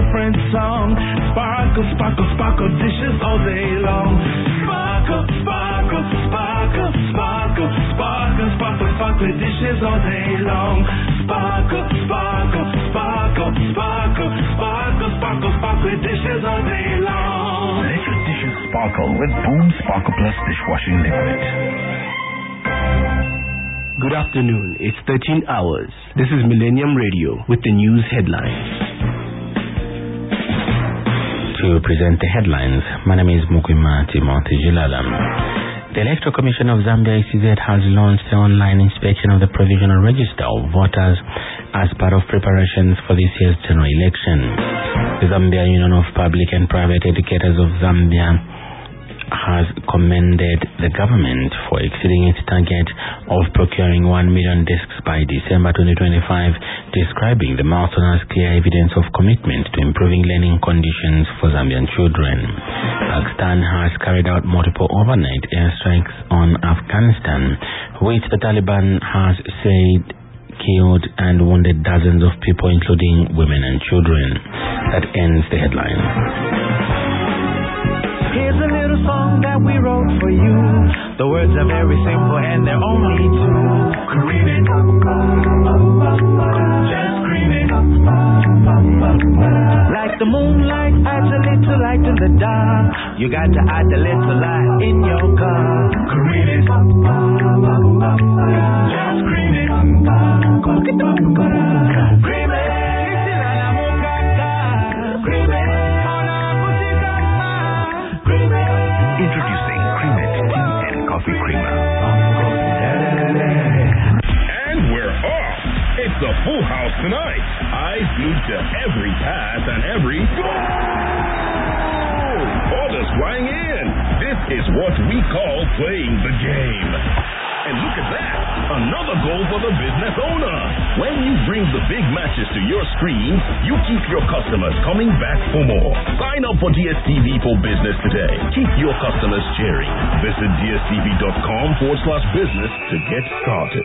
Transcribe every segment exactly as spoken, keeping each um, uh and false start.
different song. Sparkle, sparkle, sparkle dishes all day long. Sparkle, sparkle, sparkle, sparkle, sparkle, sparkle, sparkle dishes all day long. Sparkle, sparkle, sparkle, sparkle, sparkle, sparkle, sparkle dishes all day long. Let your dishes sparkle with Boom Sparkle Plus dishwashing liquid. Good afternoon. It's thirteen hours. This is Millennium Radio with the news headlines. To present the headlines, my name is Mukwima Timothy Jilalam. The Electoral Commission of Zambia, E C Z, has launched the online inspection of the provisional register of voters as part of preparations for this year's general election. The Zambia Union of Public and Private Educators of Zambia has commended the government for exceeding its target of procuring one million desks by December twenty twenty-five, describing the milestone as clear evidence of commitment to improving learning conditions for Zambian children. Pakistan has carried out multiple overnight airstrikes on Afghanistan, which the Taliban has said killed and wounded dozens of people, including women and children. That ends the headlines. Here's a little song that we wrote for you. The words are very simple and they're only two. Cream it, just cream it. Like the moonlight adds a little light in the dark. You got to add a little light in your car. Cream it, just cream it. Cream it. Introducing Creamit Tea and Coffee Creamer. And we're off. It's a full house tonight. Eyes glued to every pass and every goal. Orders flying in. This is what we call playing the game. And look at that. Another goal for the business owner. When you bring the big matches to your screen, you keep your customers coming back for more. Sign up for D S T V for Business today. Keep your customers cheering. Visit dstv.com forward slash business to get started.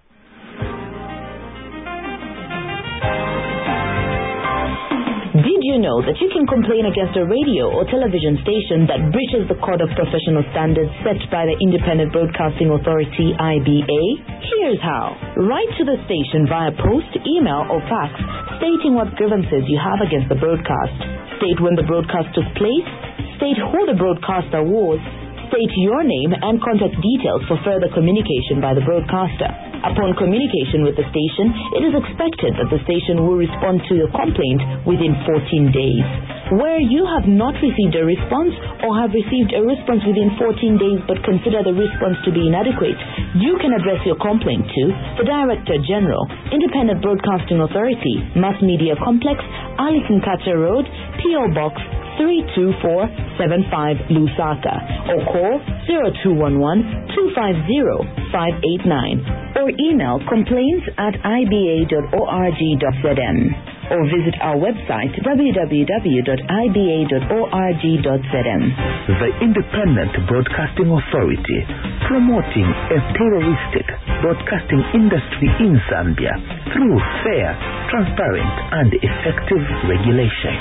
Did you know that you can complain against a radio or television station that breaches the Code of Professional Standards set by the Independent Broadcasting Authority, I B A? Here's how. Write to the station via post, email, or fax stating what grievances you have against the broadcast. State when the broadcast took place. State who the broadcaster was. State your name and contact details for further communication by the broadcaster. Upon communication with the station, it is expected that the station will respond to your complaint within fourteen days. Where you have not received a response or have received a response within fourteen days but consider the response to be inadequate, you can address your complaint to the Director General, Independent Broadcasting Authority, Mass Media Complex, Arlington Carter Road, P O Box three two four seven five, Lusaka, or call zero two one one, two five zero, five eight nine, or email complaints at i b a dot org dot z m, or visit our website w w w dot i b a dot org dot z m. The Independent Broadcasting Authority, promoting a pluralistic broadcasting industry in Zambia through fair, transparent, and effective regulation.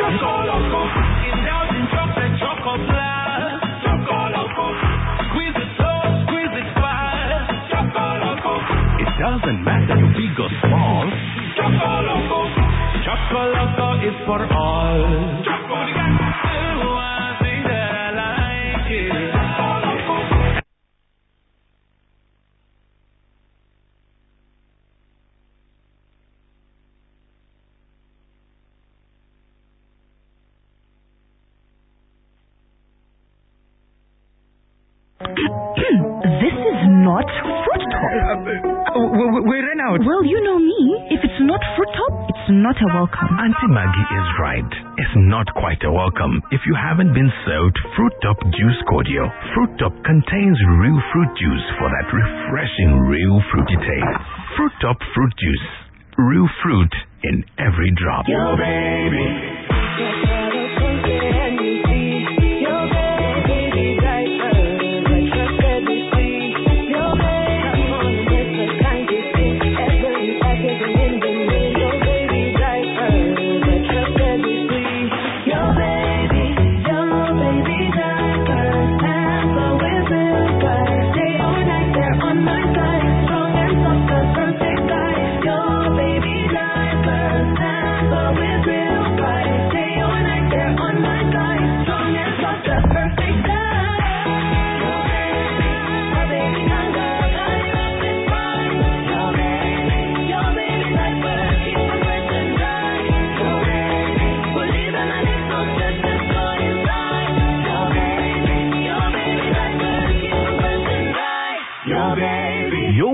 It doesn't matter if big or small. Chocolate is for all. This is not Fruit Top. Uh, uh, we ran out. Well, you know me. If it's not Fruit Top, it's not a welcome. Auntie Maggie is right. It's not quite a welcome if you haven't been served Fruit Top Juice Cordial. Fruit Top contains real fruit juice for that refreshing, real fruity taste. Fruit Top Fruit Juice. Real fruit in every drop. Yo, baby.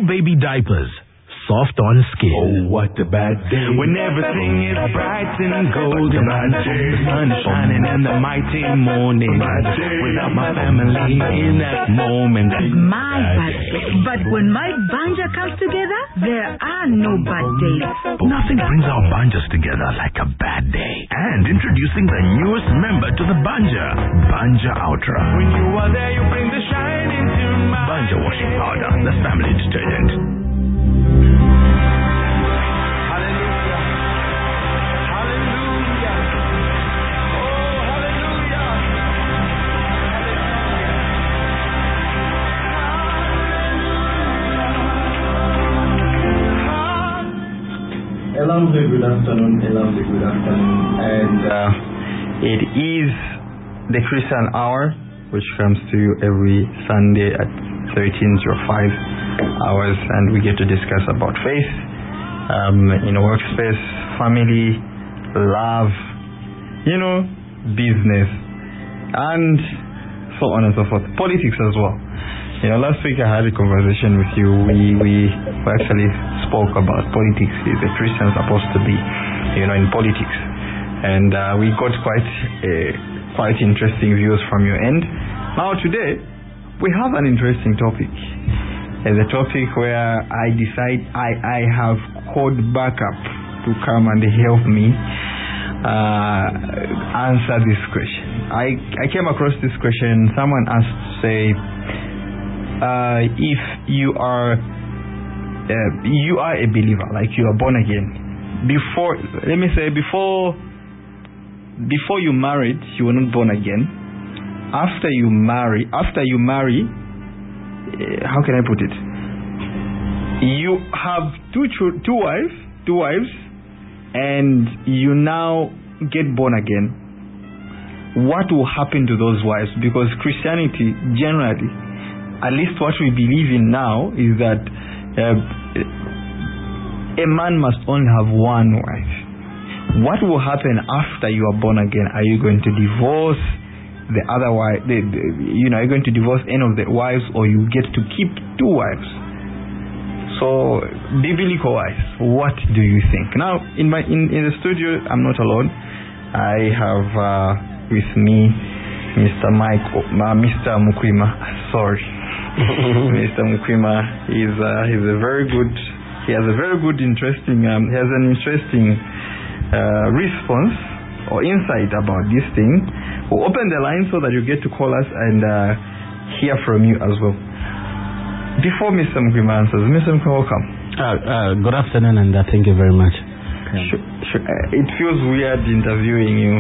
baby diapers, soft on skin. Oh, what a bad day. When everything is bright and golden, the sun is shining in the mighty morning. Without my family in that moment, My bad day. But when my banja comes together, there are no bad days. nothing brings our banjas together like a bad day. And introducing the newest member to the banja, Banja Ultra. When you are there, you bring the shine into my Banja washing powder, the family detergent. A lovely good afternoon, a lovely good afternoon, and uh, it is the Christian Hour, which comes to you every Sunday at thirteen oh five hours, and we get to discuss about faith, um, in a workspace, family, love, you know, business, and so on and so forth, politics as well. You know, last week I had a conversation with you. We we actually spoke about politics. The Christians are supposed to be, you know, in politics, and uh, we got quite uh, quite interesting views from your end. Now today we have an interesting topic. It's a topic where I decide I I have called backup to come and help me uh, answer this question. I I came across this question. Someone asked to say, Uh, if you are uh, you are a believer, like you are born again, before let me say before before you married, you were not born again. After you marry, after you marry, uh, how can I put it? You have two cho- two wives, two wives, and you now get born again. What will happen to those wives? Because Christianity generally, at least what we believe in now, is that uh, a man must only have one wife. What will happen after you are born again? Are you going to divorce the other wife? The, the, you know, are you going to divorce any of the wives, or you get to keep two wives? So, biblical wise, what do you think? Now, in my in, in the studio, I'm not alone. I have uh, with me Mister Mike, uh, Mister Mukwima. Sorry. Mister Mukwima is uh, he's a very good. He has a very good, interesting. Um, he has an interesting uh, response or insight about this thing. We'll open the line so that you get to call us and uh, hear from you as well. Before Mister Mukwima answers, Mister Mukwima, welcome. Uh, uh, good afternoon, and uh, thank you very much. Sure, sure. Uh, it feels weird interviewing you.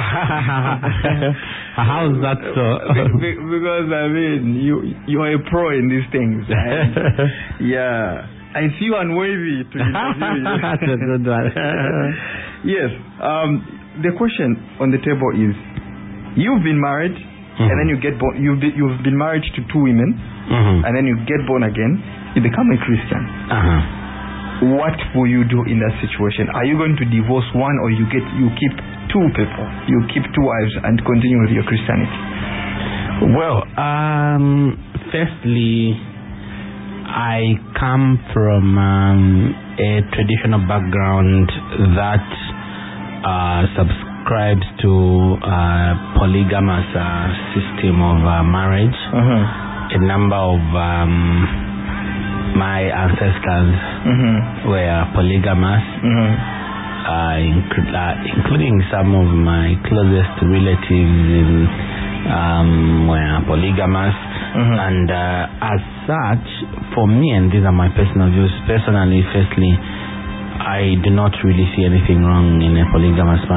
How's that so? Because I mean, you you are a pro in these things. And, yeah, I feel unworthy to interview you. That's a good one. Yes. Um, the question on the table is: you've been married, mm-hmm. and then you get born. You've been, you've been married to two women, mm-hmm. and then you get born again. You become a Christian. Uh-huh. What will you do in that situation? Are you going to divorce one, or you get you keep two people, you keep two wives and continue with your Christianity? Well, um, firstly, I come from um, a traditional background that uh, subscribes to a polygamous uh, system of uh, marriage. Uh-huh. A number of um, my ancestors mm-hmm. were polygamous, mm-hmm. uh, inc- uh, including some of my closest relatives in, um, were polygamous. Mm-hmm. And uh, as such, for me, and these are my personal views, personally, firstly, I do not really see anything wrong in a polygamous marriage.